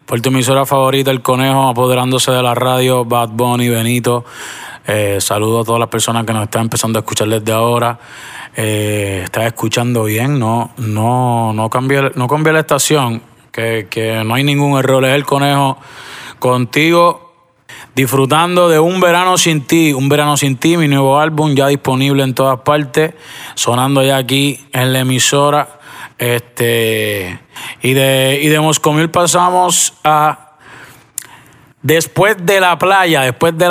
Por tu emisora favorita, El Conejo, apoderándose de la radio, Bad Bunny, Benito. Saludo a todas las personas que nos están empezando a escuchar desde ahora. Estás escuchando bien, no cambié la estación, que no hay ningún error. Es El Conejo contigo, disfrutando de Un Verano Sin Ti. Un Verano Sin Ti, mi nuevo álbum, ya disponible en todas partes, sonando ya aquí en la emisora. Y de Moscomil pasamos a Después de la playa.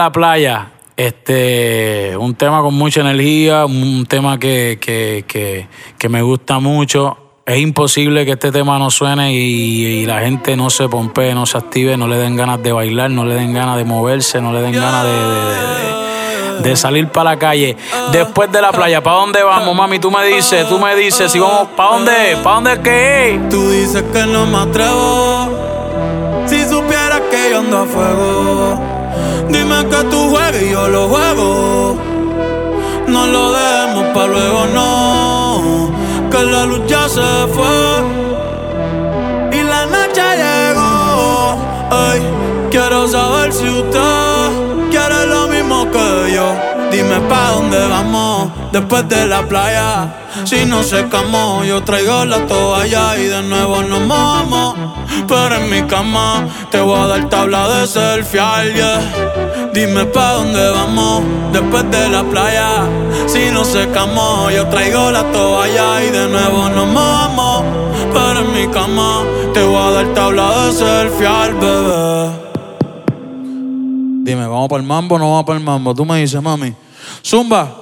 Un tema con mucha energía, un tema que me gusta mucho. Es imposible que este tema no suene y la gente no se pompee, no se active, no le den ganas de bailar, no le den ganas de moverse, no le den ganas de salir para la calle. Después de la playa, ¿para dónde vamos, mami? Tú me dices, si vamos, ¿para dónde? ¿Para dónde qué? Tú dices que no me atrevo, si supieras que yo ando a fuego. Dime que tú juegues y yo lo juego. No lo dejemos pa' luego, no, que la luz ya se fue y la noche llegó. Ay, quiero saber si usted quiere lo mismo que yo. Dime pa' dónde vamos después de la playa. Si nos secamos, yo traigo la toalla y de nuevo nos mojamos. Pero en mi cama te voy a dar tabla de selfie, yeah. Dime pa' dónde vamos después de la playa. Si nos secamos, yo traigo la toalla y de nuevo nos mojamos. Pero en mi cama te voy a dar tabla de selfie, bebé. Dime, ¿vamos para el mambo o no vamos para el mambo? Tú me dices, mami. Zumba.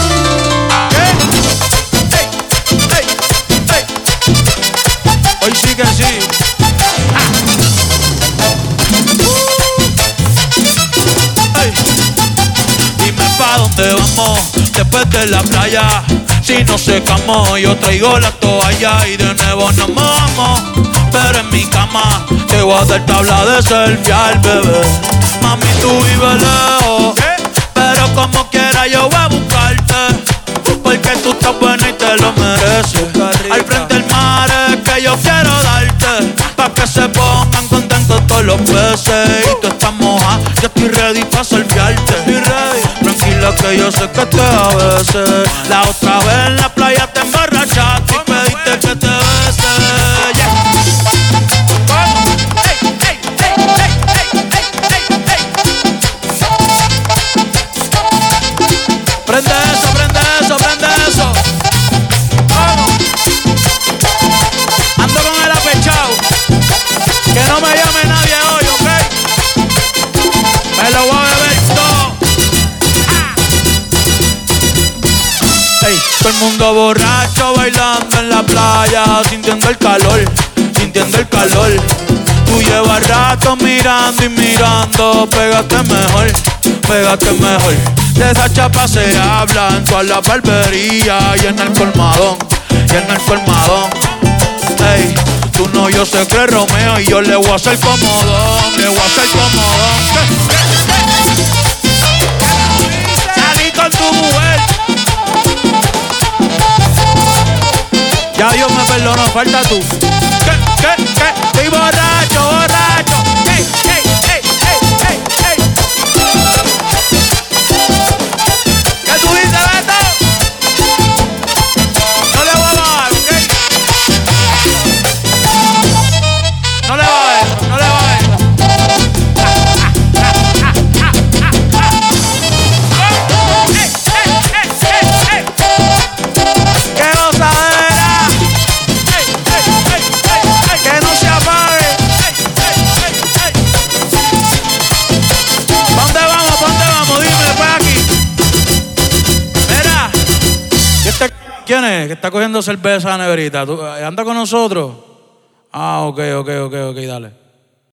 Hoy sí que sí. Dime pa' dónde vamos después de la playa. Si nos secamos, yo traigo la toalla y de nuevo nos mojamos. Pero en mi cama te voy a dar tabla de selfie al bebé. Mami, tú vives lejos, pero como quiera yo voy a buscarte. Porque tú estás buena y te lo mereces. Al frente del mar es que yo quiero darte, pa' que se pongan contentos todos los peces. Y tú estás moja, yo estoy ready pa' selfiearte. Tranquila que yo sé que te a veces. La otra vez en la playa te emborrachaste y pediste que te bese, yeah. Prende eso. Vamos. Ando con el apechao. Que no me llame nadie hoy, ¿ok? Me lo voy a beber todo. Ey, todo el mundo borracho bailando en la playa, sintiendo el calor. Tú llevas rato mirando y mirando, pégate mejor. De esa chapa se habla en todas las barberías y en el colmadón. Ey, tú no, yo sé que es Romeo y yo le voy a hacer comodón. Salí con tu mujer. Ya Dios me perdonó, falta tú. ¿Qué? Estoy borracho. ¿Quién es? Que está cogiendo cerveza a la neverita. ¿Anda con nosotros? Ah, ok, dale.